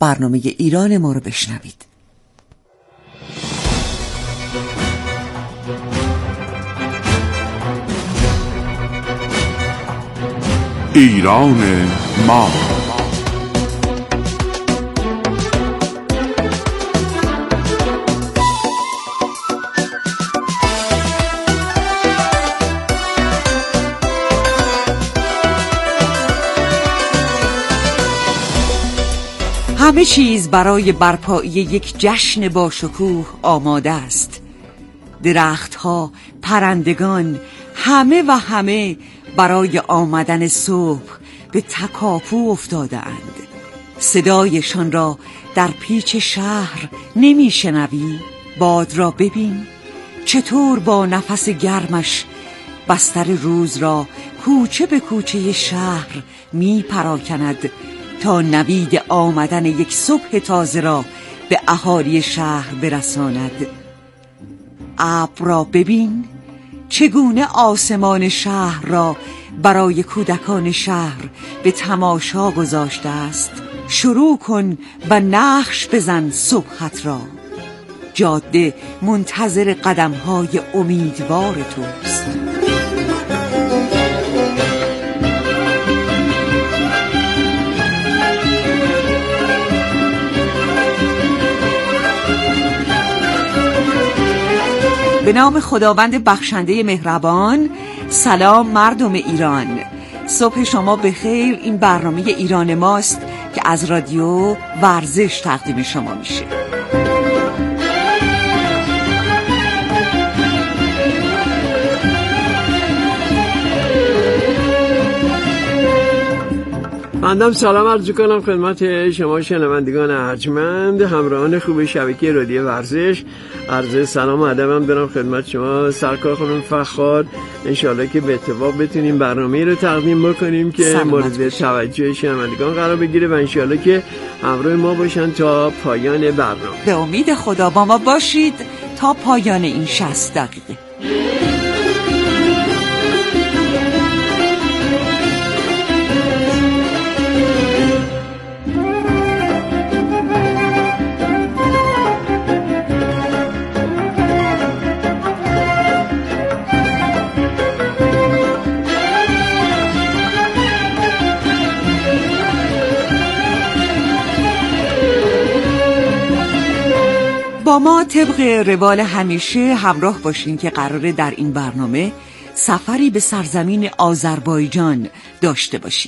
برنامه ایران ما رو بشنوید. ایران ما. همه چیز برای برپایی یک جشن با شکوه آماده است. درختها، پرندگان، همه برای آمدن صبح به تکاپو افتاده‌اند. صدایشان را در پیچ شهر نمی شنوی؟ باد را ببین چطور با نفس گرمش بستر روز را کوچه به کوچه شهر می پراکند تا نوید آمدن یک صبح تازه را به اهالی شهر برساند. ابر را ببین چگونه آسمان شهر را برای کودکان شهر به تماشا گذاشته است. شروع کن و نقش بزن صبحت را. جاده منتظر قدم‌های امیدوار توست. به نام خداوند بخشنده مهربان. سلام مردم ایران، صبح شما بخیر. این برنامه ایران ماست که از رادیو ورزش تقدیم شما میشه. بندم سلام عرض کنم خدمت شما شنوندگان ارجمند، همراهان خوب شبکه رادیو ورزش. عرض سلام و ادبم دارم خدمت شما سرکار خانم فخار. انشالله که به اتفاق بتونیم برنامه رو تقدیم بکنیم که مورد توجه شنوندگان قرار بگیره و انشالله که همراه ما باشن تا پایان برنامه. به امید خدا با ما باشید تا پایان این 60 دقیقه. با ما طبق روال همیشه همراه باشین که قراره در این برنامه سفری به سرزمین آذربایجان داشته باشیم.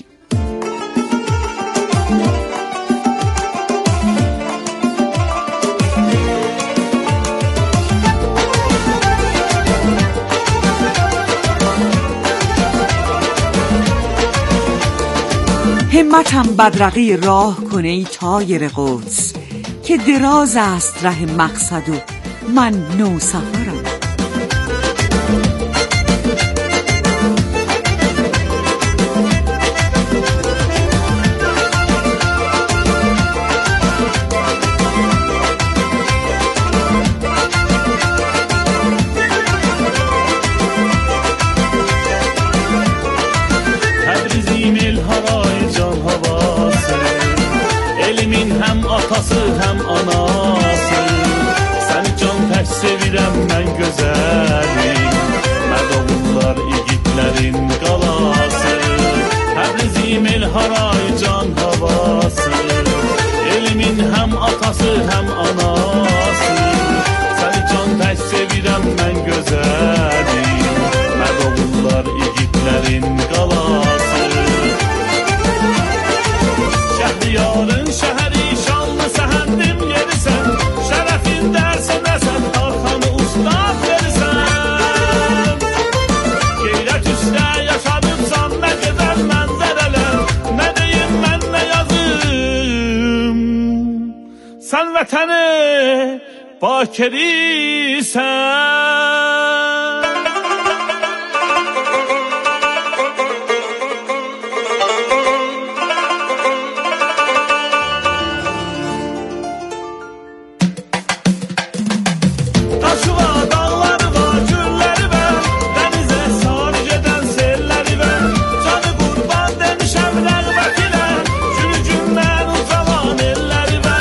همتم بدرقه راه کنه ای طایر قدس، که دراز است ره مقصد و من نو سفرم. Təbrizim el haray can havası, elimin hem atası hem anası. Səni can tək sevirəm mən gözəlim, mədavullar igidlərin qalası. Təbrizim el haray can havası, elimin hem atası hem anası. Səni can tək sevirəm mən gözəlim, mədavullar igidlərin qalası. Şəhriyarın şəhəri şanlı səhəndim yerisən, şərəfin dərsə nəsən arxanı ustad verirsən. Qeyrət üstə yaşadıbsan nə qədər mənzərələr, nə deyim mən nə yazım. Sən vətəni bakirisən. Canı qurban demişəm rəğbətinə, gülü gündən uzalan elləri və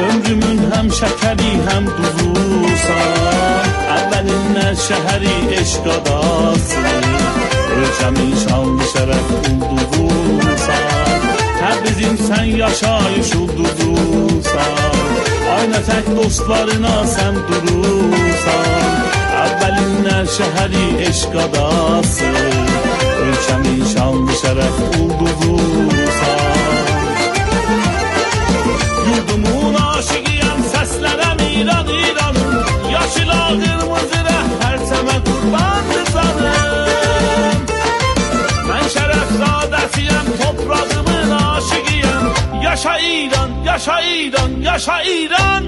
Ömrümün hem şəkəri hem duzusan Əvvəlindən şəhəri eşq adası Ölkəmin şanlı şərəf ulduzusan Təbrizim sən yaşayış ulduzusan Aynə tək dostlarına sən durursan Əvvəlindən şəhəri eşq adası Ölkəmin şanlı şərəf ulduzusan Yurdumun aşıqıyam səslərəm İran İranım Yaşıl ağırmızı rəhbər təmə qurbandır canım Mən şərəfzadəsiyəm toprağımın aşıqıyam Yaşa İran, yaşa İran, yaşa İran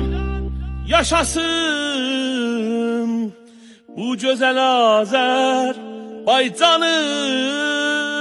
Yaşasın bu gözəl Azərbaycanım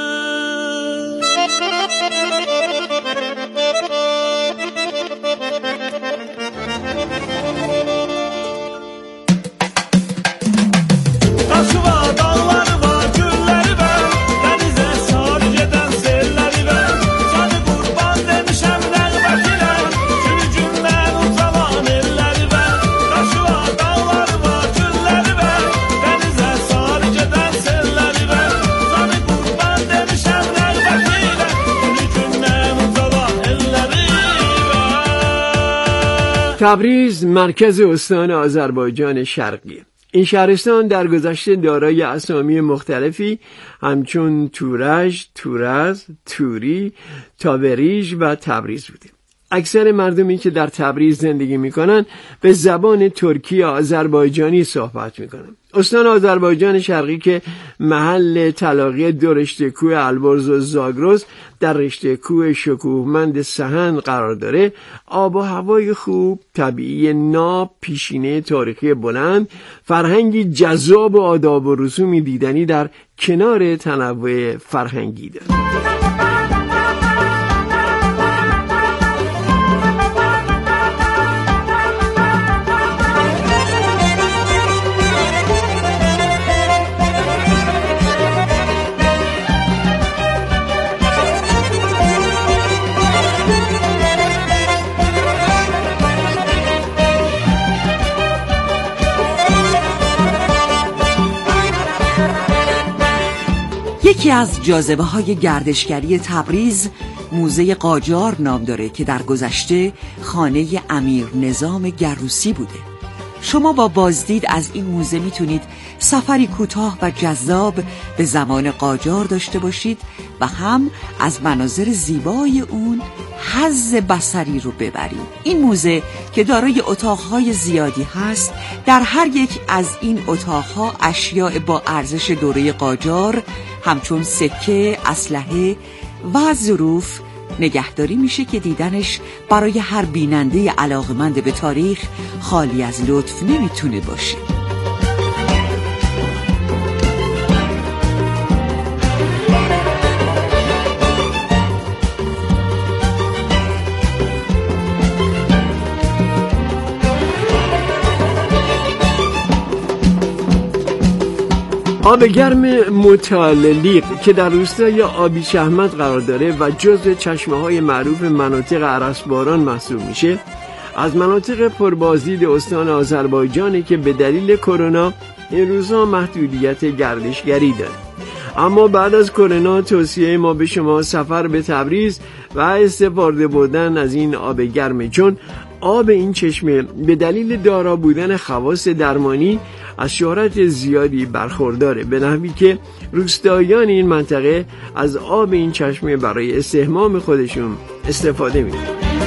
Taşı var, dağları var, gülləri var Dənizə sarı gedən selləri var Canı qurban demişəm rəğbətinə Gülü-gündən ucalan elləri var Taşı var, dağları var, gülləri var Dənizə sarı gedən selləri var Canı qurban demişəm rəğbətinə Gülü-gündən ucalan elləri var تبریز مرکز استان آذربایجان شرقی. این شهرستان در گذشته دارای اسامی مختلفی همچون تورج، تورز، توری، تابریج و تبریز بوده. اکثر مردمی که در تبریز زندگی میکنن به زبان ترکی آذربایجانی صحبت میکنن. استان آذربایجان شرقی که محل تلاقی دو رشته کوه البرز و زاگرس در رشته کوه شکوهمند سهند قرار داره، آب و هوای خوب، طبیعی ناب، پیشینه تاریخی بلند، فرهنگی جذاب و آداب و رسومی دیدنی در کنار تنوع فرهنگی داره. یکی از جاذبه‌های گردشگری تبریز موزه قاجار نام داره که در گذشته خانه امیر نظام گروسی بوده. شما با بازدید از این موزه میتونید سفری کوتاه و جذاب به زمان قاجار داشته باشید و هم از مناظر زیبای اون حظ بصری رو ببرید. این موزه که دارای اتاقهای زیادی هست، در هر یک از این اتاقها اشیاء با ارزش دوره قاجار همچون سکه، اسلحه و ظروف نگهداری میشه که دیدنش برای هر بیننده علاقمند به تاریخ خالی از لطف نمیتونه باشه. آب گرم متعللیق که در روستای آبی شهمت قرار داره و جزو چشمه‌های معروف مناطق ارسباران محسوب میشه، از مناطق پربازدید استان آذربایجانه که به دلیل کرونا این روزها محدودیت گردشگری داره. اما بعد از کرونا توصیه ما به شما سفر به تبریز و استفاده بردن از این آب گرمه، چون آب این چشمه به دلیل دارا بودن خواص درمانی از شهرت زیادی برخورداره، به نحوی که روستاییان این منطقه از آب این چشمه برای استحمام خودشون استفاده می‌کنن.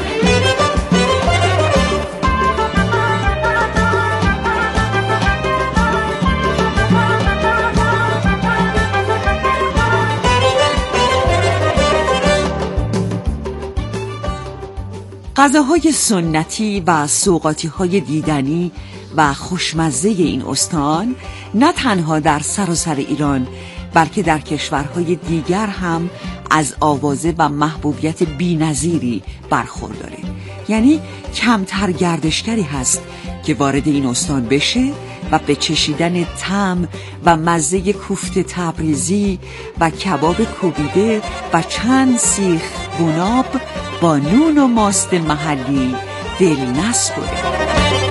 غذاهای سنتی و سوغاتی‌های دیدنی و خوشمزه این استان نه تنها در سراسر ایران بلکه در کشورهای دیگر هم از آوازه و محبوبیت بی‌نظیری برخورداره. یعنی کمتر گردشگری هست که وارد این استان بشه و به چشیدن طعم و مزه کوفته تبریزی و کباب کوبیده و چند سیخ گوناب با نون و ماست محلی دل نسپره.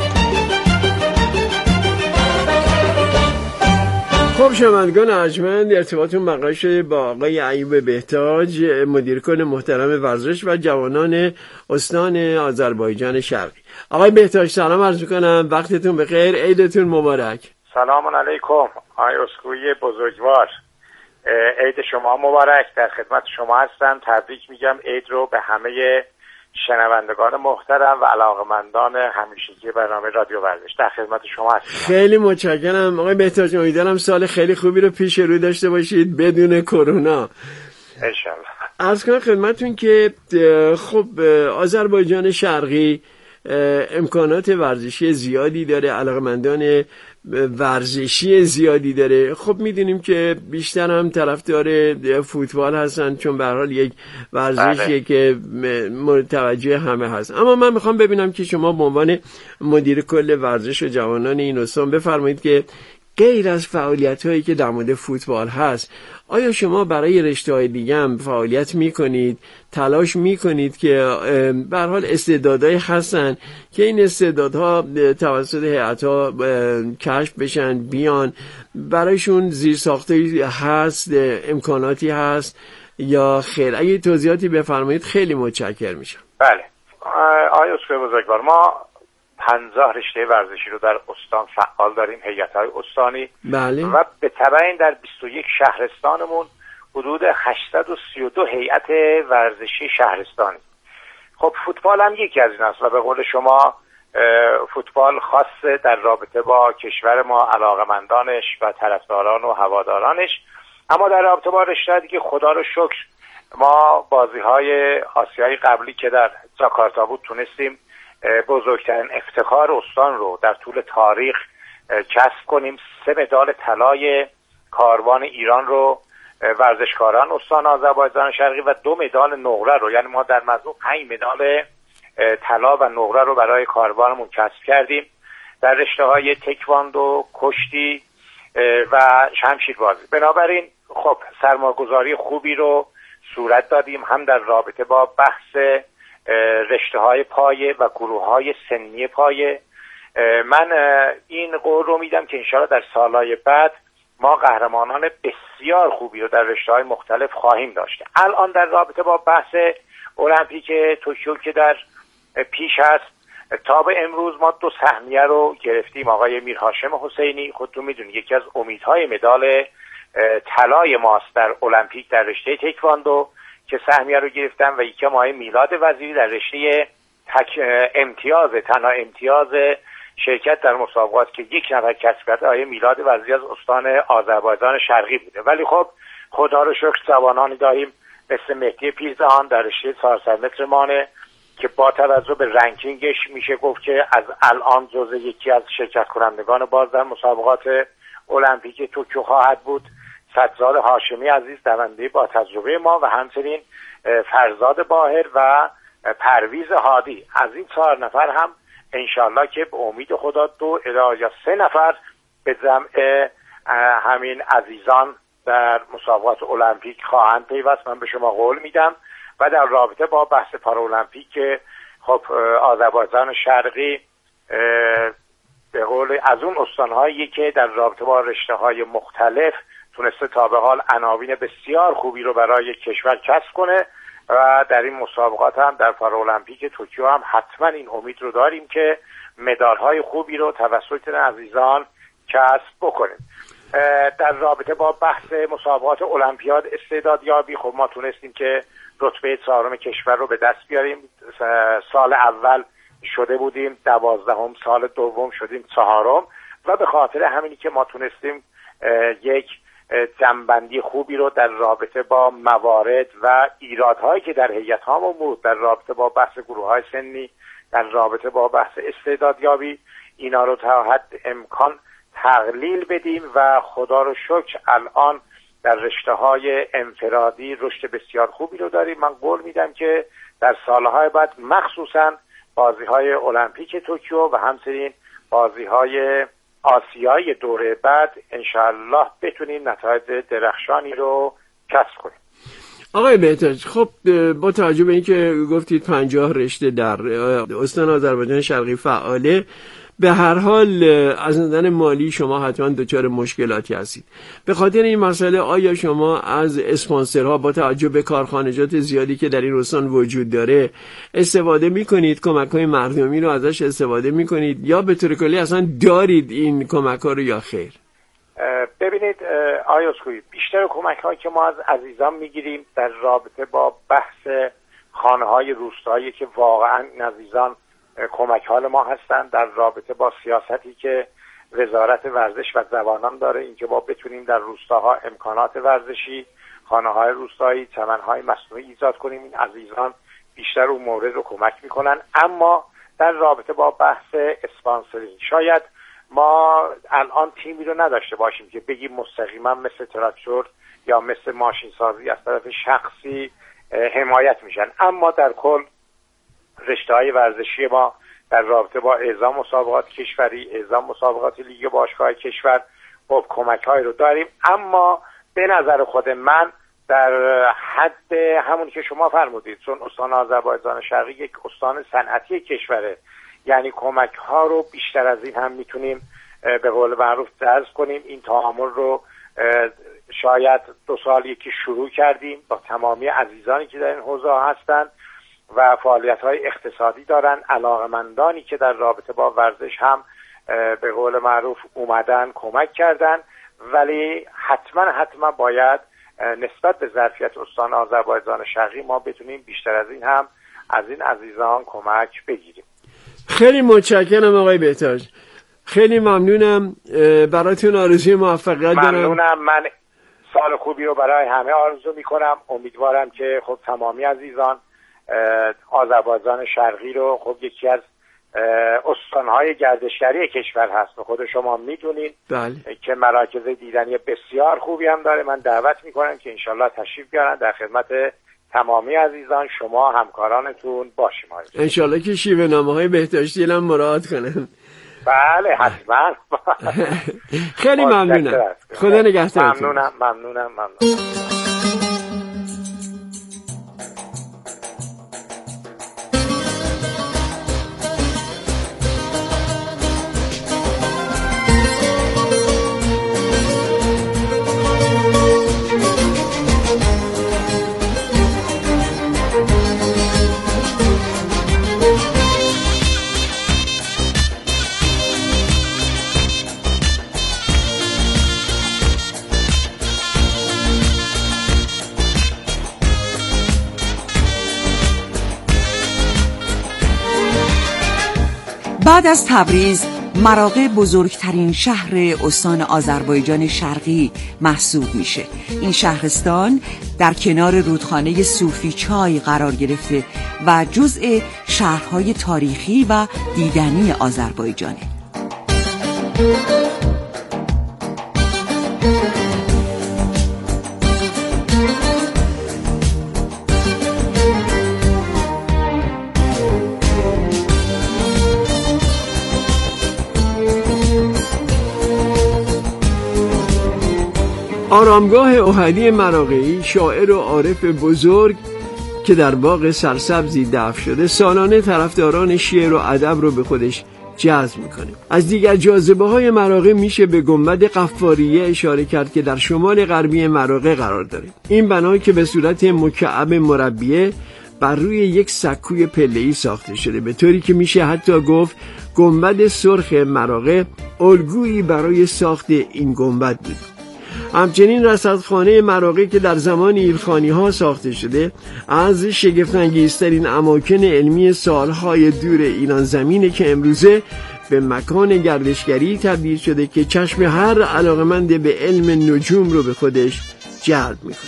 خب شنوندگان ارجمند، ارتباطتون مقرر شده با آقای ایوب بهتاج، مدیر کل محترم ورزش و جوانان استان آذربایجان شرقی. آقای بهتاج سلام عرض می‌کنم، وقتتون بخیر، عیدتون مبارک. سلام علیکم آقای اسکوئی بزرگوار، عید شما مبارک. در خدمت شما هستم، تبریک میگم عید رو به همه شنوندگان محترم و علاقمندان همیشگی برنامه رادیو ورزش. در خدمت شما هستم. خیلی متشکرم آقای بهتاج، امیدوارم سال خیلی خوبی رو پیش رو داشته باشید بدون کرونا انشالله. عرض کنم خدمتتون که خب آذربایجان شرقی امکانات ورزشی زیادی داره، علاقمندان ورزشی زیادی داره. خب میدونیم که بیشتر هم طرفدار فوتبال هستن، چون به هر حال یک ورزشیه که متوجه همه هست. اما من میخوام ببینم که شما به عنوان مدیر کل ورزش و جوانان این استان بفرمایید که غیر از فعالیت‌هایی که در مورد فوتبال هست، آیا شما برای رشته‌های دیگه هم فعالیت می‌کنید، تلاش می‌کنید که به هر حال استعدادایی هستن که این استعدادها توسط هیئت‌ها کشف بشن، بیان برایشون زیرساختی هست، امکاناتی هست یا خیر؟ اگه توضیحاتی بفرمایید خیلی متشکرم میشم. بله آقای اسکوئی بزرگوار، ما 50 رشته ورزشی رو در استان فعال داریم، هیئت‌های استانی. بله. و به تبع این در 21 شهرستانمون حدود 832 هیئت ورزشی شهرستانی. خب فوتبال هم یکی از این است و به قول شما فوتبال خاص در رابطه با کشور ما، علاقمندانش و طرفداران و هوادارانش. اما در رابطه با رشته دیگه خدا رو شکر ما بازی‌های آسیایی قبلی که در جاکارتا بود تونستیم بزرگترین افتخار استان رو در طول تاریخ کسب کنیم. 3 مدال طلای کاروان ایران رو ورزشکاران استان آذربایجان شرقی و 2 مدال نقره رو، یعنی ما در مجموع 5 مدال طلا و نقره رو برای کاروانمون کسب کردیم در رشته‌های تکواندو، کشتی و شمشیربازی. بنابراین خب سرمایه‌گذاری خوبی رو صورت دادیم، هم در رابطه با بحث رشته‌های پایه و گروه‌های سنی پایه. من این قول رو میدم که انشاءالله در سالهای بعد ما قهرمانان بسیار خوبی رو در رشته‌های مختلف خواهیم داشت. الان در رابطه با بحث المپیک توکیو که در پیش هست، تا به امروز ما 2 سهمیه رو گرفتیم. آقای میر هاشم حسینی خودتون میدونید یکی از امیدهای مدال طلای ماست در المپیک در رشته تکواندو که سهمیه رو گرفتن، و یکی آقای میلاد وزیری در رشته تنها امتیاز شرکت در مسابقات که 1 نفر کسب کرده آقای میلاد وزیری از استان آذربایجان شرقی بوده. ولی خب خدا رو شکر جوانانی داریم مثل مهدی پیرزهان در رشته 400 متر مانع که با توجه به رنکینگش میشه گفت که از الان جزو یکی از شرکت کنندگان باز در مسابقات المپیک توکیو خواهد بود. سجاد هاشمی عزیز دونده با تجربه ما و همچنین فرزاد باهر و پرویز هادی. از این 4 نفر هم انشالله که به امید خدا 2 یا 3 نفر به جمع همین عزیزان در مسابقات المپیک خواهند پیوست. من به شما قول میدم. و در رابطه با بحث پارالمپیک که خب آذربایجان شرقی به قول از اون استانهایی که در رابطه با رشته‌های مختلف تونسته تا به حال عناوین بسیار خوبی رو برای کشور کسب کنه و در این مسابقات هم در پارالمپیک توکیو هم حتما این امید رو داریم که مدال‌های خوبی رو توسط عزیزان کسب بکنیم. در رابطه با بحث مسابقات المپیاد استعدادیابی خب ما تونستیم که رتبه 4 کشور رو به دست بیاریم. سال اول شده بودیم 12ام، سال دوم شدیم 4م و به خاطر همینی که ما تونستیم یک جنبندی خوبی رو در رابطه با موارد و ایرادهایی که در هیئت‌هامون بود در رابطه با بحث گروه‌های سنی، در رابطه با بحث استعدادیابی، اینا رو تا حد امکان تقلیل بدیم و خدا رو شکر الان در رشته‌های انفرادی رشد بسیار خوبی رو داریم. من قول میدم که در سالهای بعد مخصوصاً بازی‌های المپیک توکیو و همچنین بازی‌های آسیایی دوره بعد انشاءالله بتونیم نتایج درخشانی رو کسب کنیم. آقای بهتاج، خب با توجه به اینکه گفتید 50 رشته در استان آذربایجان شرقی فعاله، به هر حال از نظر مالی شما حتما دچار مشکلاتی هستید. به خاطر این مسئله آیا شما از اسپانسرها با توجه به کارخانجات زیادی که در این استان وجود داره استفاده میکنید؟ کمک‌های مردمی رو ازش استفاده میکنید یا به طور کلی اصلا دارید این کمک‌ها رو یا خیر؟ ببینید آقای اسکوئی، بیشتر کمک‌هایی که ما از عزیزان میگیریم در رابطه با بحث خانه‌های روستایی که واقعا این عزیزان کمک حال ما هستند، در رابطه با سیاستی که وزارت ورزش و جوانان داره، اینکه ما بتونیم در روستاها امکانات ورزشی، خانه‌های روستایی، چمن‌های مصنوعی ایجاد کنیم. این عزیزان بیشتر اون مورد رو کمک میکنن. اما در رابطه با بحث اسپانسرینگ شاید ما الان تیمی رو نداشته باشیم که بگیم مستقیما مثل تراکتور یا مثل ماشین سازی از طرف شخصی حمایت میشن. اما در کل رشته‌های ورزشی ما در رابطه با اعزام مسابقات کشوری، اعزام مسابقات لیگ باشگاه کشور خب کمک‌های رو داریم. اما به نظر خود من در حد همون که شما فرمودید، چون استان آذربایجان شرقی یک استان صنعتی کشوره، یعنی کمک‌ها رو بیشتر از این هم میتونیم به قول معروف جذب کنیم. این تعامل رو شاید 2 سال یکی شروع کردیم با تمامی عزیزانی که در این حوزه هستند و فعالیت‌های اقتصادی دارن، علاقمندانی که در رابطه با ورزش هم به قول معروف اومدن کمک کردن. ولی حتما باید نسبت به ظرفیت استان آذربایجان شرقی ما بتونیم بیشتر از این هم از این عزیزان کمک بگیریم. خیلی متشکرم آقای بهتاج، خیلی ممنونم، براتون آرزوی موفقیت دارم. ممنونم. من سال خوبی رو برای همه آرزو میکنم. امیدوارم که خب تمامی عزیزان آذربایجان شرقی رو، خب یکی از استانهای گردشگری کشور هست و خود شما میدونین که مراکز دیدنی بسیار خوبی هم داره. من دعوت میکنم که انشالله تشریف بیارن، در خدمت تمامی عزیزان شما همکارانتون باشیم. انشالله که شیوه نامه‌های بهداشتی هم مراعات کنن. بله حتما. خیلی ممنونم. خدا نگهدارتون. ممنونم. بعد از تبریز، مراغه بزرگترین شهر استان آذربایجان شرقی محسوب میشه. این شهرستان در کنار رودخانه صوفی چای قرار گرفته و جزء شهرهای تاریخی و دیدنی آذربایجانه. آرامگاه احدی مراغه‌ای، شاعر و عارف بزرگ که در باغ سرسبزی دفن شده، سالانه طرفداران شعر و ادب رو به خودش جذب میکنه. از دیگر جاذبه‌های مراغه میشه به گنبد قفاریه اشاره کرد که در شمال غربی مراغه قرار داره. این بنا که به صورت مکعب مربیه بر روی یک سکوی پله‌ای ساخته شده، به طوری که میشه حتی گفت گنبد سرخ مراغه الگویی برای ساخت این گنبد بود. همچنین رصدخانه مراغه که در زمان ایلخانی ها ساخته شده، از شگفت‌انگیزترین اماکن علمی سالهای دور ایران زمینه که امروزه به مکان گردشگری تبدیل شده که چشم هر علاقمند به علم نجوم رو به خودش جلب میکنه.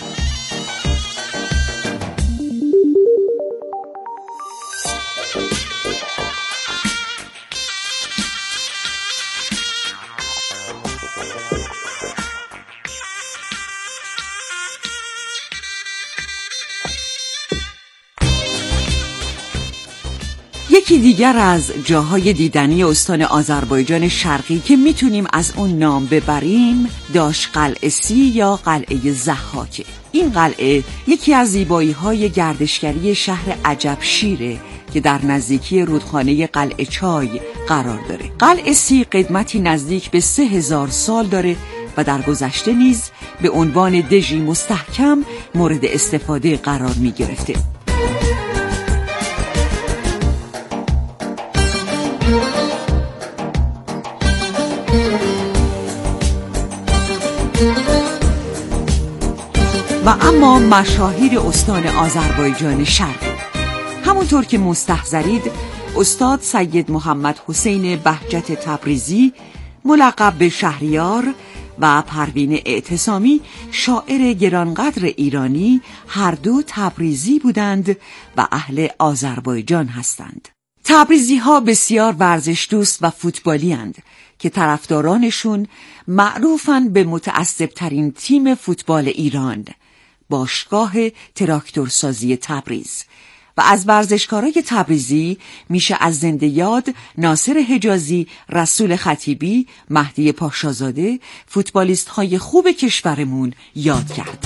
یکی دیگر از جاهای دیدنی استان آذربایجان شرقی که میتونیم از اون نام ببریم داشقلعه سی یا قلعه ضحاکه. این قلعه یکی از زیبایی‌های گردشگری شهر عجبشیره که در نزدیکی رودخانه قلعه چای قرار داره. قلعه سی قدمتی نزدیک به 3000 سال داره و در گذشته نیز به عنوان دژی مستحکم مورد استفاده قرار می گرفته. و اما مشاهیر استان آذربایجان شرقی، همونطور که مستحضرید استاد سید محمد حسین بهجت تبریزی ملقب به شهریار و پروین اعتصامی شاعر گرانقدر ایرانی هر دو تبریزی بودند و اهل آذربایجان هستند. تبریزی ها بسیار ورزش دوست و فوتبالی اند که طرفدارانشون معروفن به متعصب ترین تیم فوتبال ایران، باشگاه تراکتورسازی تبریز. و از ورزشکارای تبریزی میشه از زنده یاد ناصر حجازی، رسول خطیبی، مهدی پاشازاده، فوتبالیست های خوب کشورمون یاد کرد.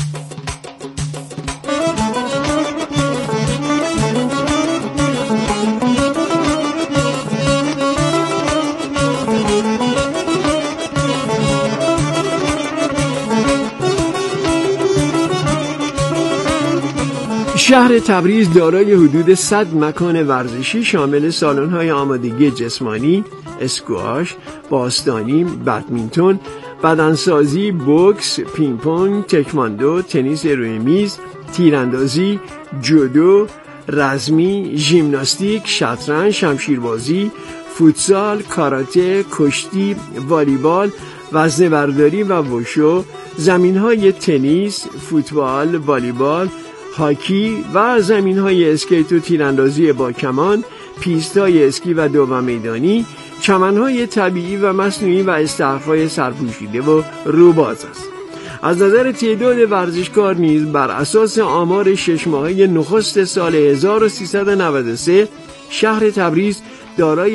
شهر تبریز دارای حدود 100 مکان ورزشی شامل سالن‌های آمادگی جسمانی، اسکواش، باستانی، بدمینتون، بدنسازی، بوکس، پینگ پونگ، تکواندو، تنیس روی میز، تیراندازی، جودو، رزمی، ژیمناستیک، شطرنج، شمشیربازی، فوتسال، کاراته، کشتی، والیبال، وزنه‌برداری و وشو، زمین‌های تنیس، فوتبال، والیبال، هاکی و زمین‌های اسکیت و تیراندازی با کمان، پیست‌های اسکی و دو میدانی، چمن‌های طبیعی و مصنوعی و استخرهای سرپوشیده و روباز است. از نظر تعداد ورزشکار نیز بر اساس آمار 6 ماهه نخست سال 1393 شهر تبریز دارای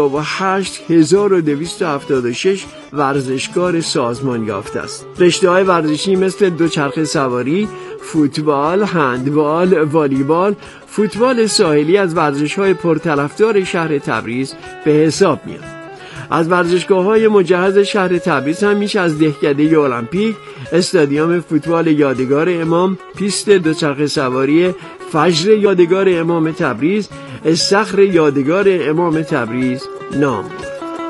58276 ورزشکار سازمان یافته است. رشته‌های ورزشی مثل دوچرخه سواری، فوتبال، هندبال، والیبال، فوتبال ساحلی از ورزش‌های پرطرفدار شهر تبریز به حساب میاد. از ورزشگاه‌های مجهز شهر تبریز هم میشه از دهکده المپیک، استادیوم فوتبال یادگار امام، پیست دوچرخه سواری فجر یادگار امام تبریز، استخر یادگار امام تبریز نام برد.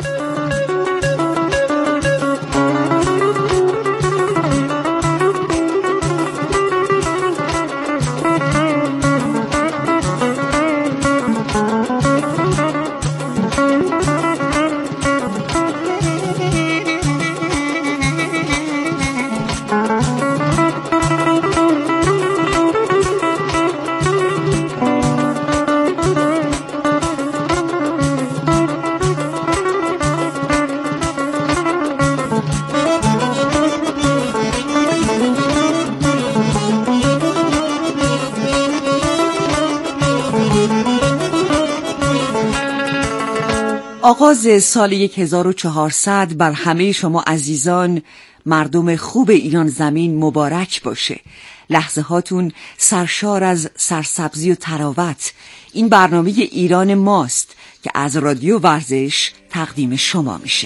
آغاز سال 1400 بر همه شما عزیزان مردم خوب ایران زمین مبارک باشه. لحظه هاتون سرشار از سرسبزی و تراوت. این برنامه ایران ماست که از رادیو ورزش تقدیم شما میشه.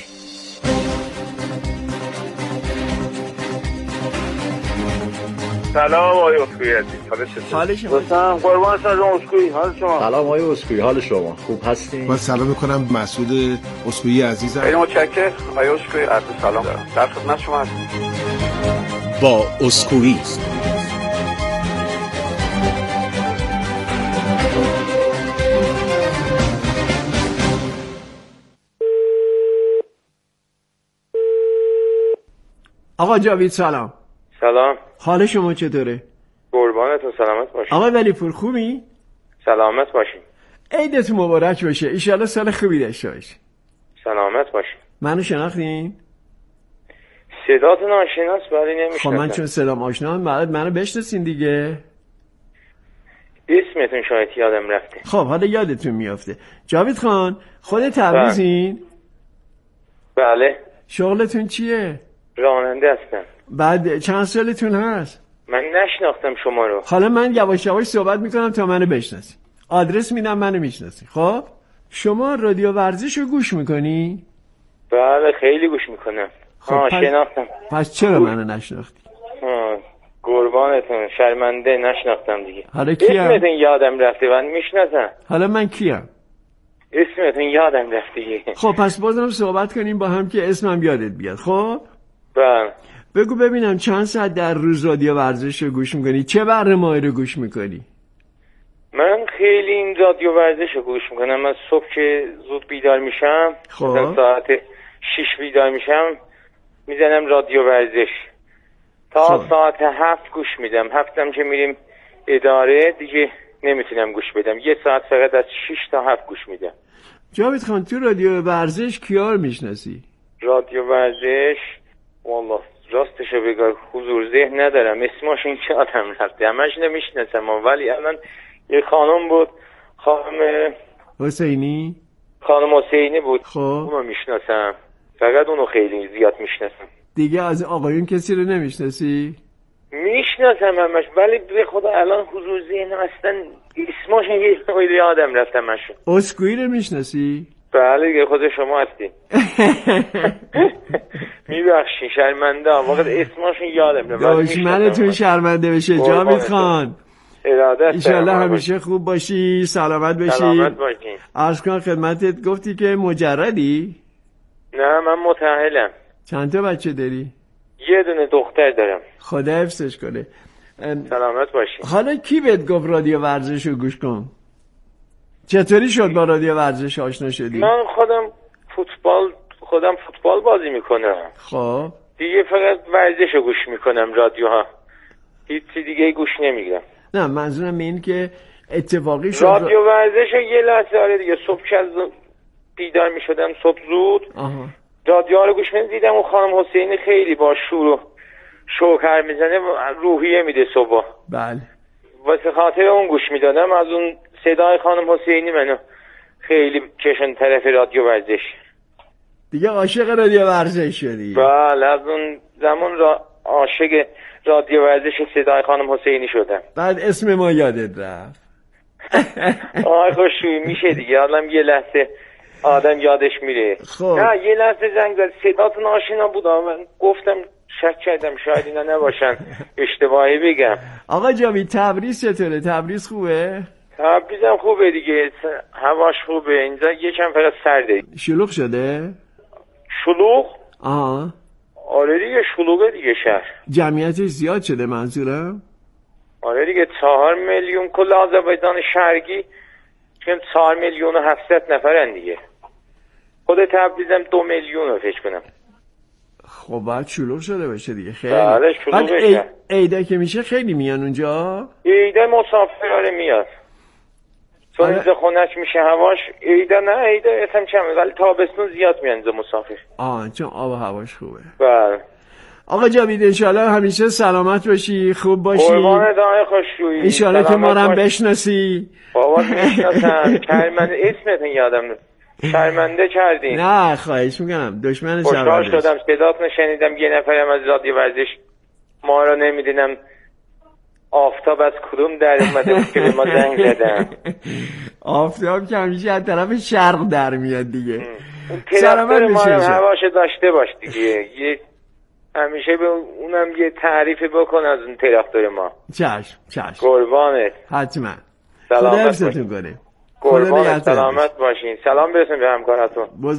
سلام آقای اسکوئی عزیز، حال شما؟ سلام قربان سلام اسکوئی، حال شما؟ سلام آقای اسکوئی، حال شما؟ خوب هستین؟ من سلام میکنم مسعود اسکوئی عزیزم. خیلی متشکرم آقای اسکوئی، عرض سلام دارم. در خدمت شما هستم. با اسکوئی آقا جاوید سلام. سلام. حال شما چطوره؟ قربانتون، سلامت باشین. آقا ولیپور خوبی؟ سلامت باشین. عیدتون مبارک باشه. ان شاءالله سال خوبی داشته باشین. سلامت باشین. منو شناختین؟ صداتون آشناست ولی نمیشناسم. خب من چون صدام آشنام بعد منو بشناسین دیگه. اسمتون شاید یادم رفته. خب حالا یادتون میافته. جاوید خان خود تبریزین؟ بله. شغلتون چیه؟ راننده هستم. بعد چند سالتون هست؟ من نشناختم شما رو. حالا من یواش یواش صحبت میکنم تا منو بشناسی. آدرس میدم منو میشناسی. خب شما رادیو ورزش رو گوش میکنی؟ بله خیلی گوش میکنم. خب شناختم. پس چرا منو نشناختی؟ قربانتون، شرمنده، نشناختم دیگه. حالا کیم؟ اسمتون یادم رفته، من میشناسم. حالا من کیم؟ اسمتون یادم رفته دیگه. خب پس بازم صحبت کنیم با هم که اسمم یادت بیاد. خب بله. بگو ببینم چند ساعت در روز رادیو ورزش رو گوش میکنی؟ چه برنامه‌ای رو گوش میکنی؟ من خیلی این رادیو ورزش رو گوش میکنم. من صبح که زود بیدار میشم، خب ساعت 6 بیدار میشم، میزنم رادیو ورزش تا خب. ساعت 7 گوش میدم. هفتم که میریم اداره دیگه نمیتونم گوش بدم. یه ساعت فقط از 6 تا 7 گوش میدم. جاوید خان تو رادیو ورزش کیار میشناسی؟ رادیو ورزش والله راستشو بگم حضور ذهن ندارم، اسمشون یادم رفته، همش نمیشناسم. ولی الان یه خانم بود، خانم حسینی بود. خب اونو میشناسم، فقط اونو خیلی زیاد میشناسم. دیگه از آقایون کسی رو نمیشناسی؟ میشناسم همش، ولی به خدا الان حضور ذهنم اصلا اسمشون یادم رفته همشون. اسکوئی رو میشناسی؟ بله دیگه خود شما هستی. میبخشی شرمنده هم واقعا اسمشون یادم رفته. دشمنتون شرمنده بشه. جاوید خان ایشالله همیشه خوب باشی، سلامت باشی. سلامت باشی. عرض کن خدمتت، گفتی که مجردی؟ نه من متأهلم. چند تا بچه داری؟ یه دونه دختر دارم. خدا حفظش کنه. سلامت باشی. حالا کی بهت گفت رادیو ورزش رو گوش کن؟ چطوری شد با رادیو ورزش آشنا شدی؟ من خودم فوتبال بازی میکنم. خب دیگه فقط ورزش رو گوش میکنم، رادیوها هیچی دیگه گوش نمیگیرم. نه منظورم این که اتفاقی شد رادیو ورزش یه لحظه آره دیگه. صبح که بیدار میشدم صبح زود رادیو رو گوش میدم، دیدم اون خانم حسینی خیلی با شور و شوکر میزنه، روحیه میده صبح. بله واسه خاطر اون گوش میدادم. از اون صدای خانم حسینی منو خیلی کشن طرف رادیو ورزش. دیگه عاشق رادیو ورزش شدی؟ بله از اون زمان عاشق رادیو ورزش صدای خانم حسینی شدم. بعد اسم ما یادت رفت. آه خوشوی میشه دیگه، آدم یه لحظه آدم یادش میره. خب نه یه لحظه زنگ زد صداتون آشنا بود، من گفتم شک کردم شاید اینا نباشن، اشتباهی بگم. آقا جاوید تبریز چطوره؟ تبریز خوبه؟ تبریزم خوبه دیگه، هواش خوبه. اینجا یکم فقط سرده. شلوغ شده؟ شلوغ؟ آها آره دیگه شلوغه دیگه شهر. جمعیتش زیاد شده منظورم؟ آره دیگه 4 میلیون کل آذربایجان شرقی که 4 میلیون و 700 نفرن دیگه. خود تبریزم 2 میلیون فکر کنم. خب بعد شلوغ شده باشه دیگه خیلی. بله شلوغ بشه. عیده که میشه خیلی میان اونجا؟ عیده مسافر میاد. چون اینجا خونش میشه هواش. عیده نه عیده اسم کمه، ولی تابستون زیاد میان اینجا مسافر. چون آب و هواش خوبه. بله. آقا جاوید انشالله همیشه سلامت باشی، خوب باشی. قربان دعای خوشویی. انشالله که ما رو بشناسی. بابا میشناسم. شرمنده اسمتون یادم شرمنده کردین. نه خواهش میکنم، دشمن شرمنده. خوشحال شدم صداتون شنیدم. یه نفرم از رادیو ورزش ما رو نمیدونم آفتاب از کدوم در اومده بود که به ما زنگ زدن. آفتاب که همیشه از طرف شرق در میاد دیگه. سلامت ما رو هواشو داشته باش دیگه. همیشه به اونم یه تعریف بکن از اون طرفدار ما. چشم قربانت. حتما. سلامت خدا حفظتون کنه. قربانت سلامت باشین. سلام برسون به همکاراتون.